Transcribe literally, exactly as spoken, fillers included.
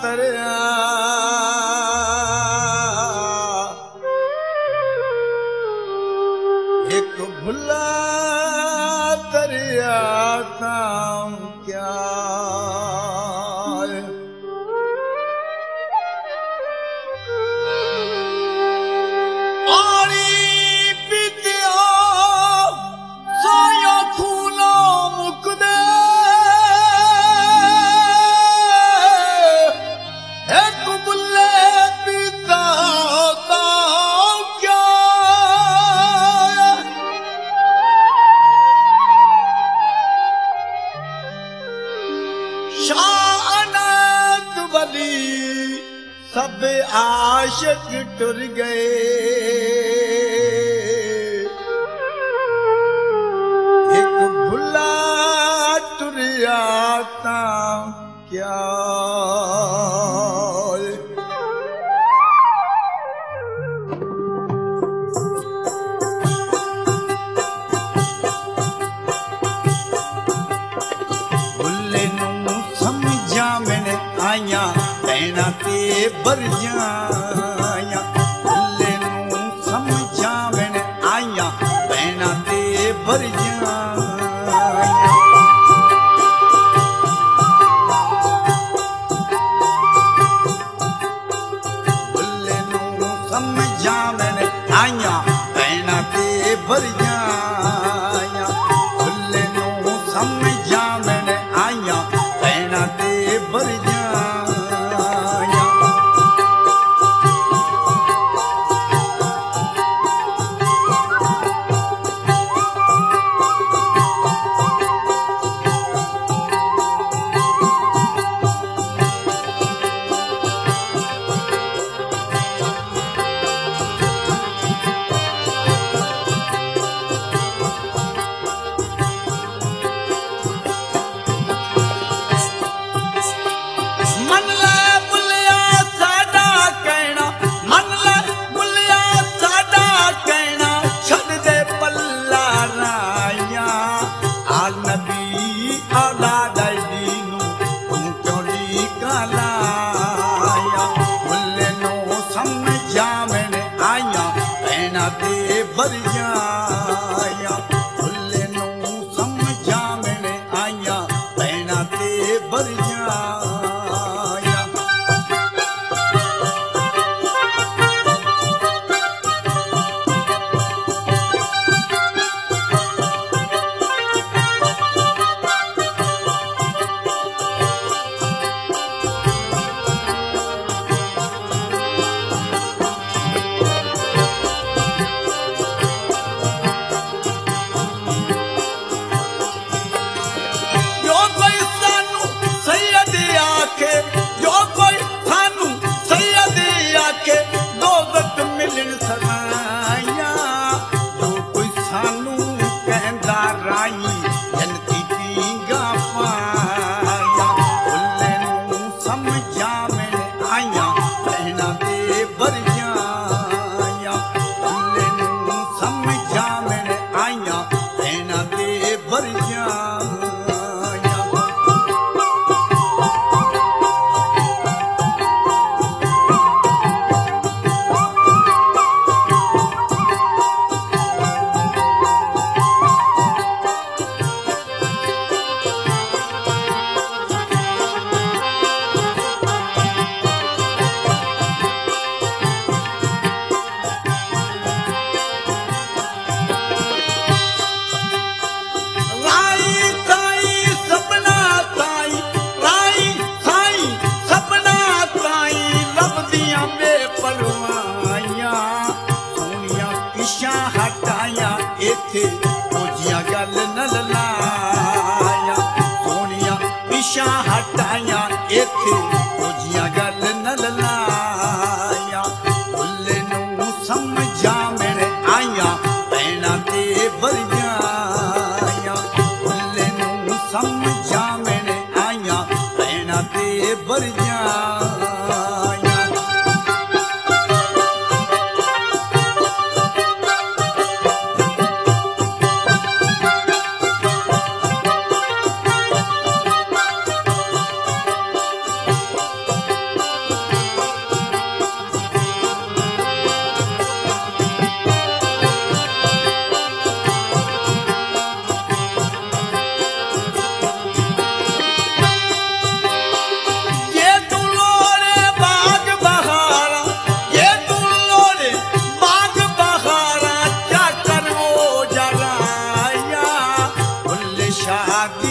दरिया एक भुला दरिया नाम क्या सब आशिक टुर गए एक भुला टुरिया ता क्या भुले नू समझा मैंने आया पैना ते बर जाया भुले नू समझा मैंने आया पैना ते बर जाया भुले नू समझा मैंने आया पैना ते बर जाया भुले नू समझा मैंने आया पैना ते बर जाया बर जाया भुले नू समझा मैंने आया पैना ते बर जाया इथे खोजिया गल न लाया सोनिया पिछा हटाया इथे खोजिया गल न लाया भुले नू समझा मेरे आया पैना ते बर जाया भुले नू समझा मेरे आया पैना ते बर जाया दी